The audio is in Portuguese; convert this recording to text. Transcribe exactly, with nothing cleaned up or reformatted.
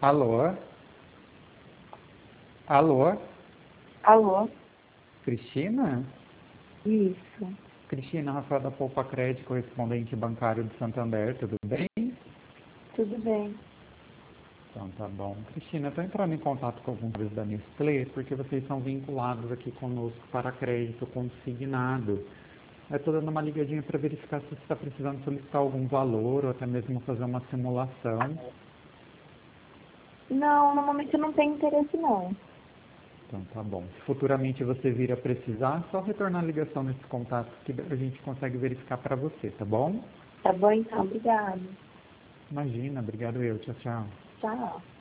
Alô? Alô? Alô? Cristina? Isso. Cristina, Rafael da Poupa Crédito, correspondente bancário do Santander, tudo bem? Tudo bem. Então tá bom. Cristina, estou entrando em contato com alguns membros da Nestlé porque vocês são vinculados aqui conosco para crédito consignado. Eu estou dando uma ligadinha para verificar se você está precisando solicitar algum valor ou até mesmo fazer uma simulação. Não, no momento eu não tenho interesse não. Então tá bom. Se futuramente você vir a precisar, só retornar a ligação nesses contatos que a gente consegue verificar para você, tá bom? Tá bom então, obrigada. Imagina, obrigado eu. Tchau, tchau. Tchau.